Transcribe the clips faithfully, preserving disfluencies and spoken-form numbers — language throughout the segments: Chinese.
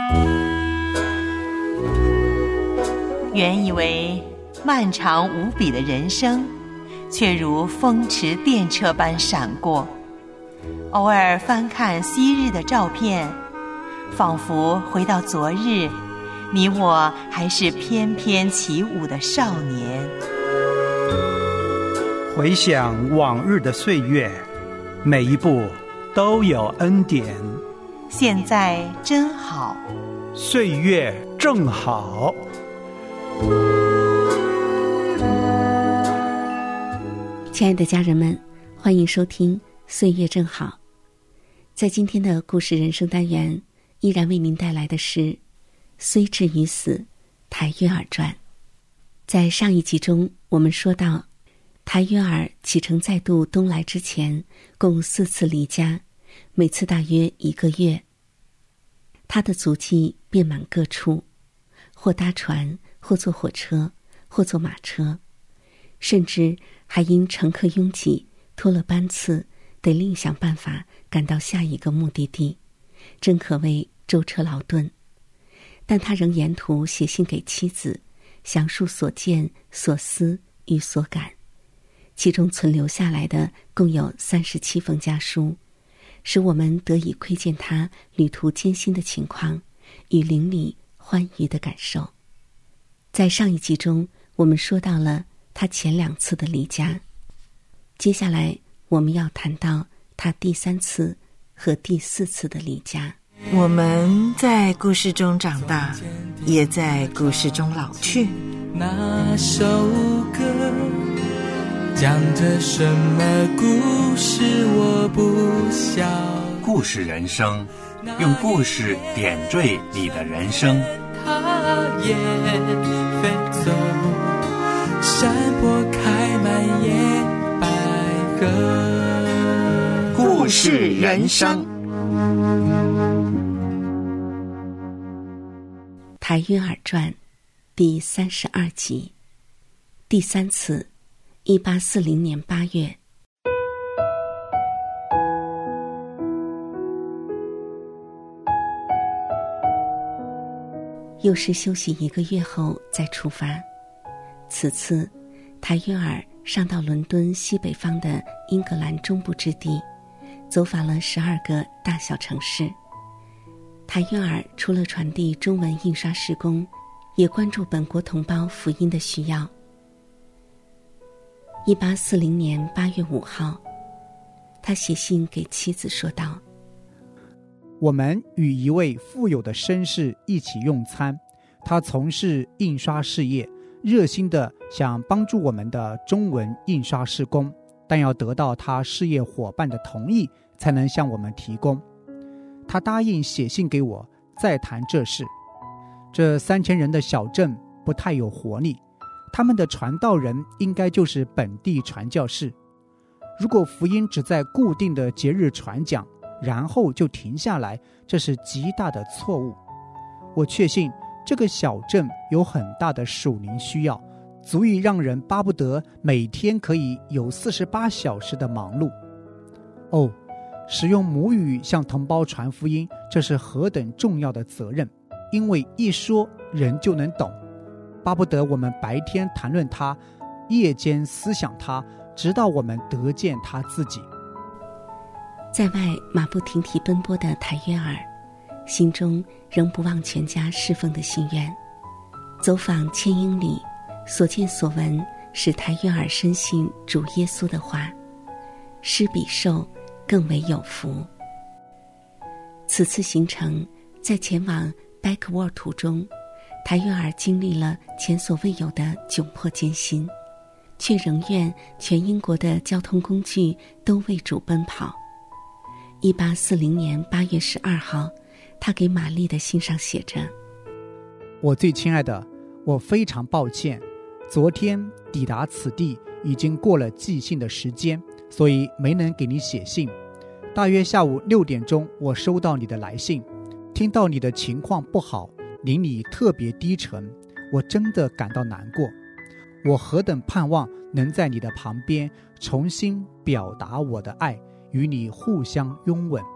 原以为漫长无比的人生，却如风驰电掣般闪过。偶尔翻看昔日的照片，仿佛回到昨日，你我还是翩翩起舞的少年。 回想往日的岁月，每一步都有恩典。 现在真好， 岁月正好。 亲爱的家人们，欢迎收听岁月正好。在今天的故事人生单元，依然为您带来的是虽至于死，台约尔传。在上一集中，我们说到台约尔启程再度东来之前，共四次离家，每次大约一个月。他的足迹遍满各处，或搭船，或坐火车，或坐马车，甚至还因乘客拥挤拖了班次，得另想办法赶到下一个目的地，真可谓舟车劳顿。但他仍沿途写信给妻子，详述所见所思与所感，其中存留下来的共有三十七封家书，使我们得以窥见他旅途艰辛的情况与邻里欢愉的感受。在上一集中，我们说到了他前两次的离家，接下来我们要谈到他第三次和第四次的离家。 我们在故事中长大，也在故事中老去。 那首歌讲着什么故事我不晓。 故事人生，用故事点缀你的人生。 它也飞走，山坡开满野百合。 故事人生， 台约尔传第三十二集，第三次，一八四零年八月。又是休息一个月后再出发。此次台约尔上到伦敦西北方的英格兰中部之地，走访了十二个大小城市。台约尔除了传递中文印刷事工，也关注本国同胞福音的需要。一八四零年八月五号，他写信给妻子说道： 我们与一位富有的绅士一起用餐，他从事印刷事业，热心地想帮助我们的中文印刷事工，但要得到他事业伙伴的同意才能向我们提供。他答应写信给我，再谈这事。这三千人的小镇不太有活力，他们的传道人应该就是本地传教士。如果福音只在固定的节日传讲，然后就停下来，这是极大的错误。我确信这个小镇有很大的属灵需要，足以让人巴不得每天可以有四十八小时的忙碌。哦，使用母语向同胞传福音，这是何等重要的责任，因为一说人就能懂。巴不得我们白天谈论他，夜间思想他，直到我们得见他自己。 在外马不停蹄奔波的台约尔，心中仍不忘全家侍奉的心愿。走访千英里，所见所闻使台约尔深信主耶稣的话，施比受更为有福。此次行程在前往拜克沃尔途中，台约尔经历了前所未有的窘迫艰辛，却仍愿全英国的交通工具都为主奔跑。一八四零年八月十二号，他给玛丽的信上写着： 我最亲爱的，我非常抱歉，昨天抵达此地已经过了寄信的时间，所以没能给你写信。大约下午六点钟，我收到你的来信，听到你的情况不好，邻里特别低沉，我真的感到难过。我何等盼望能在你的旁边重新表达我的爱，与你互相拥吻，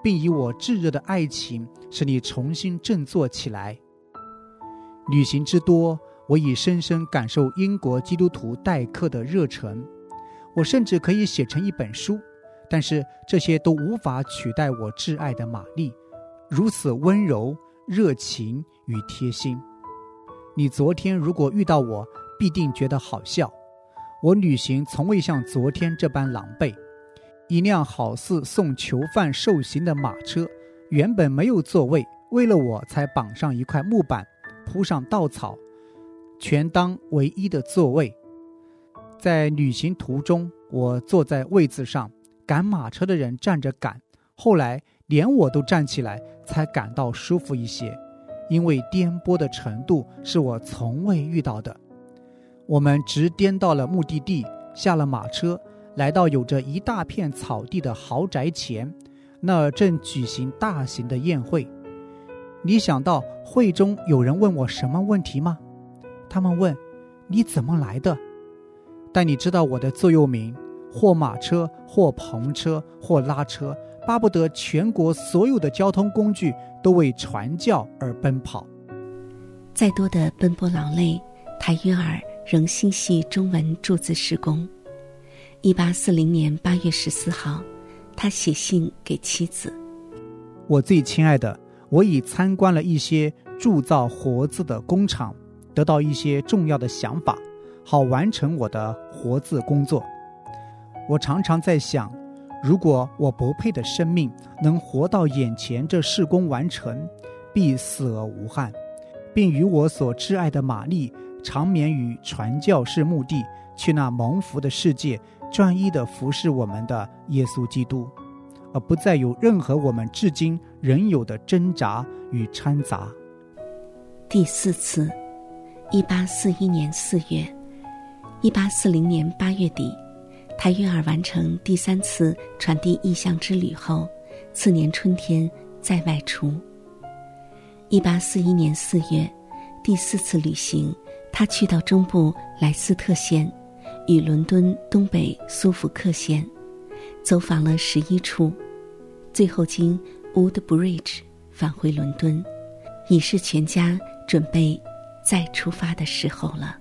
并以我炙热的爱情使你重新振作起来。旅行之多，我已深深感受英国基督徒待客的热忱，我甚至可以写成一本书，但是这些都无法取代我挚爱的玛丽，如此温柔、热情与贴心。你昨天如果遇到我，必定觉得好笑。我旅行从未像昨天这般狼狈。一辆好似送囚犯受刑的马车，原本没有座位，为了我才绑上一块木板，铺上稻草，全当唯一的座位。在旅行途中，我坐在位子上，赶马车的人站着赶，后来连我都站起来，才感到舒服一些，因为颠簸的程度是我从未遇到的。我们直颠到了目的地，下了马车，来到有着一大片草地的豪宅前，那儿正举行大型的宴会。你想到会中有人问我什么问题吗？他们问你怎么来的，但你知道我的座右铭，或马车，或篷车，或拉车，巴不得全国所有的交通工具都为传教而奔跑。 再多的奔波劳累，台约尔仍心系中文铸字施工。一八四零年八月十四号，他写信给妻子： 我最亲爱的，我已参观了一些铸造活字的工厂，得到一些重要的想法，好完成我的活字工作。我常常在想，如果我不配的生命能活到眼前这事工完成，必死而无憾，并与我所挚爱的玛丽长眠于传教士墓地，去那蒙福的世界专一地服侍我们的耶稣基督，而不再有任何我们至今仍有的挣扎与掺杂。 第四次，一八四一年四月，一八四零年八月底，台约尔完成第三次传递意象之旅后，次年春天再外出。一八四一年四月，第四次旅行，他去到中部莱斯特县，与伦敦东北苏福克县走访了十一处，最后经 Woodbridge 返回伦敦，已是全家准备再出发的时候了。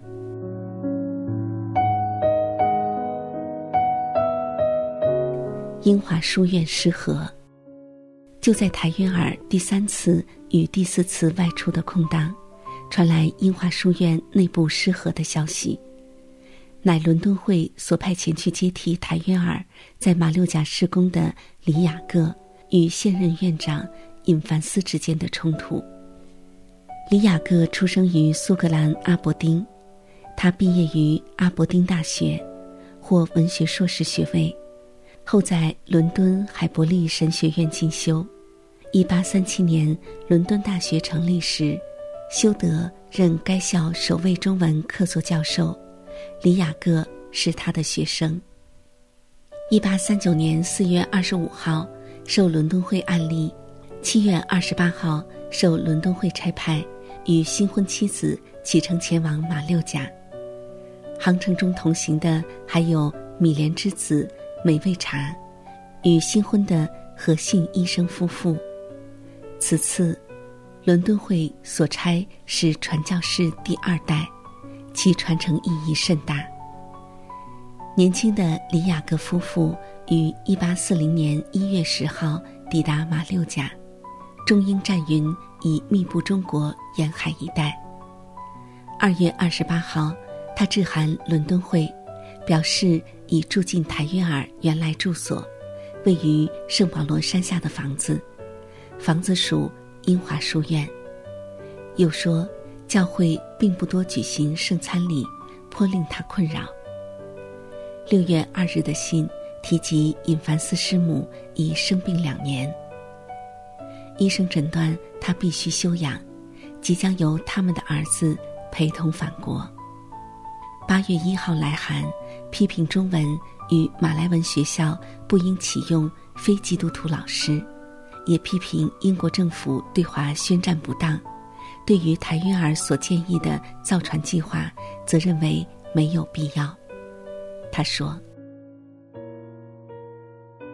英华书院失和，就在台约尔第三次与第四次外出的空档，传来英华书院内部失和的消息，乃伦敦会所派遣去接替台约尔在马六甲施工的李雅各与现任院长尹凡斯之间的冲突。李雅各出生于苏格兰阿伯丁，他毕业于阿伯丁大学，获文学硕士学位，后在伦敦海伯利神学院进修。一八三七年伦敦大学成立时，修德任该校首位中文客座教授，李雅各是他的学生。一八三九年四月二十五号受伦敦会案例，七月二十八号受伦敦会差派，与新婚妻子启程前往马六甲。航程中同行的还有米莲之子美味茶与新婚的何姓医生夫妇。此次伦敦会所差是传教士第二代，其传承意义甚大。年轻的李雅各夫妇于一八四零年一月十号抵达马六甲，中英战云已密布中国沿海一带。二月二十八号，他致函伦敦会，表示已住进台约尔原来住所，位于圣保罗山下的房子，房子属英华书院。又说教会并不多举行圣餐礼，颇令他困扰。六月二日的信提及尹凡斯师母已生病两年，医生诊断他必须休养，即将由他们的儿子陪同返国。八月一号来函，批评中文与马来文学校不应启用非基督徒老师，也批评英国政府对华宣战不当。对于台约尔所建议的造船计划，则认为没有必要。他说：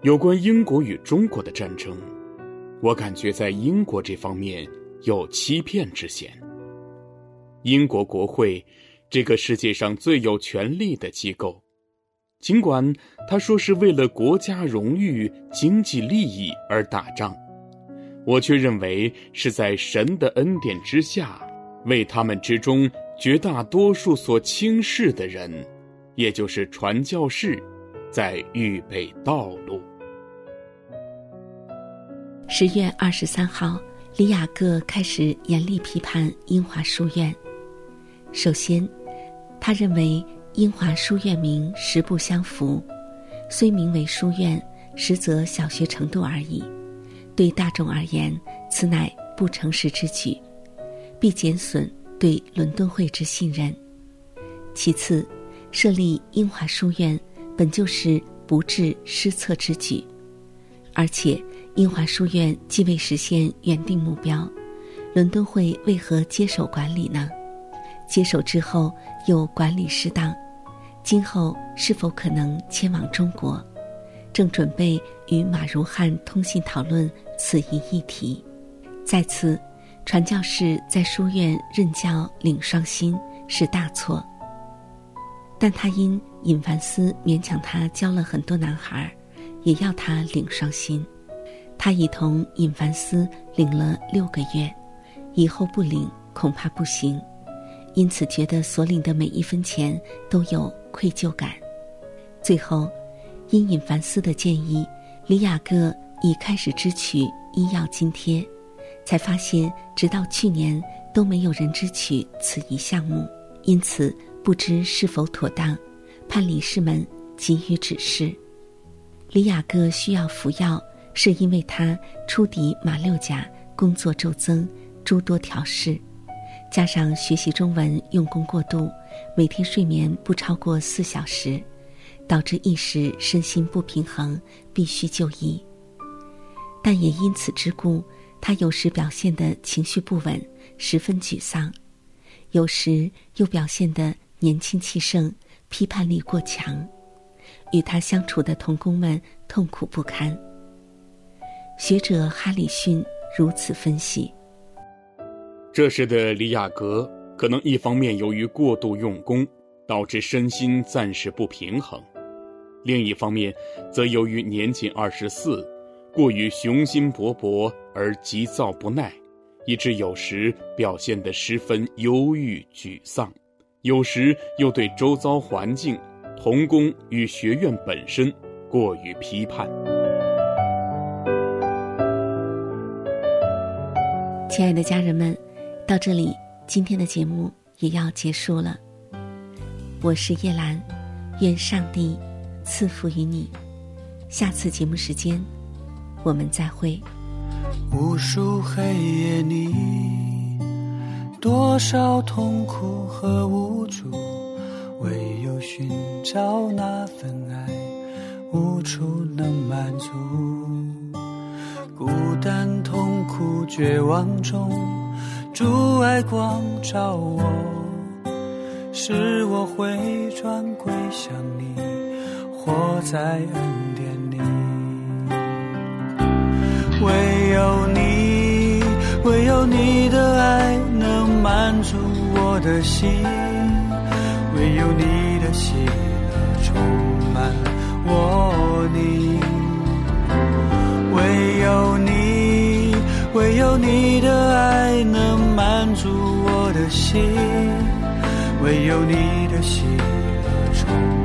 有关英国与中国的战争，我感觉在英国这方面有欺骗之嫌。英国国会，这个世界上最有权力的机构，尽管他说是为了国家荣誉、经济利益而打仗，我却认为是在神的恩典之下，为他们之中绝大多数所轻视的人，也就是传教士，在预备道路。 十月二十三号，李雅各开始严厉批判英华书院。首先，他认为英华书院名实不相符，虽名为书院，实则小学程度而已，对大众而言，此乃不诚实之举，必减损对伦敦会之信任。其次，设立英华书院本就是不治失策之举，而且英华书院既未实现原定目标，伦敦会为何接手管理呢？接手之后又管理失当，今后是否可能迁往中国？正准备与马如汉通信讨论此一议题。再次，传教士在书院任教领双薪是大错，但他因尹凡斯勉强他教了很多男孩，也要他领双薪。他已同尹凡斯领了六个月，以后不领恐怕不行，因此觉得所领的每一分钱都有愧疚感。最后，因尹凡斯的建议，李雅各已开始支取医药津贴，才发现直到去年都没有人支取此一项目，因此不知是否妥当，盼理事们给予指示。李雅各需要服药，是因为他初抵马六甲，工作骤增，诸多调试，加上学习中文用功过度，每天睡眠不超过四小时，导致一时身心不平衡，必须就医。但也因此之故，他有时表现得情绪不稳，十分沮丧，有时又表现得年轻气盛，批判力过强，与他相处的同工们痛苦不堪。学者哈里逊如此分析： 这时的李雅各可能一方面由于过度用功，导致身心暂时不平衡，另一方面则由于年仅二十四，过于雄心勃勃而急躁不耐，以致有时表现得十分忧郁沮丧，有时又对周遭环境、同工与学院本身过于批判。 亲爱的家人们，到这里今天的节目也要结束了。我是叶兰，愿上帝赐福于你。下次节目时间我们再会。 无数黑夜里，多少痛苦和无助，唯有寻找那份爱，无处能满足。孤单痛苦绝望中，主爱光照我，使我回转归向你，活在恩典里。唯有你，唯有你的爱能满足我的心，唯有你的喜乐充满我灵。唯有你，唯有你的爱能满足我的心，唯有你的喜乐充满